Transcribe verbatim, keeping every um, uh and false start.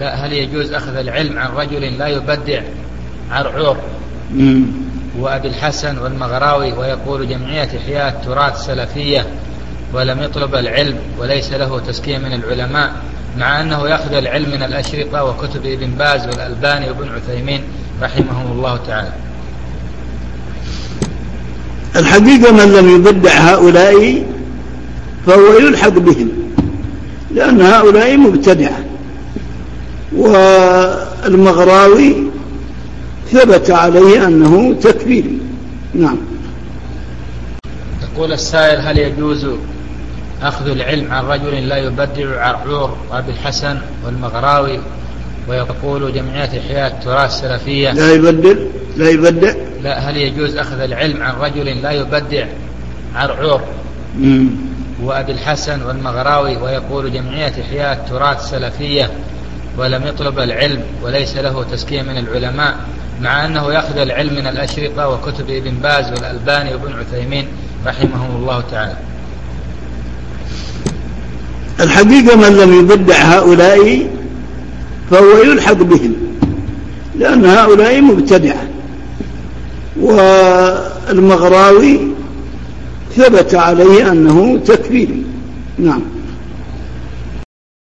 لا، هل يجوز أخذ العلم عن رجل لا يبدع؟ عرعور وأبي الحسن والمغراوي، ويقول جمعية إحياء التراث سلفية، ولم يطلب العلم وليس له تزكية من العلماء، مع أنه يأخذ العلم من الأشرطة وكتب ابن باز والألباني وابن عثيمين رحمهم الله تعالى. الحقيقة من لم يبدع هؤلاء فهو يلحق بهم، لأن هؤلاء مبتدعة. والمغراوي ثبت عليه أنه تكفيري. نعم. يقول السائل: هل يجوز أخذ العلم عن رجل لا يبدع؟ عرعور وأبي الحسن والمغراوي، ويقول جمعية إحياء التراث السلفية. لا يبدع لا يبدع لا، هل يجوز أخذ العلم عن رجل لا يبدع؟ عرعور وأبي الحسن والمغراوي، ويقول جمعية إحياء التراث السلفية، ولم يطلب العلم وليس له تزكية من العلماء، مع أنه يأخذ العلم من الأشرطة وكتب ابن باز والألباني وابن عثيمين رحمهم الله تعالى. الحقيقة من لم يبدع هؤلاء فهو يلحق بهم، لأن هؤلاء مبتدعة. والمغراوي ثبت عليه أنه تكفيري. نعم.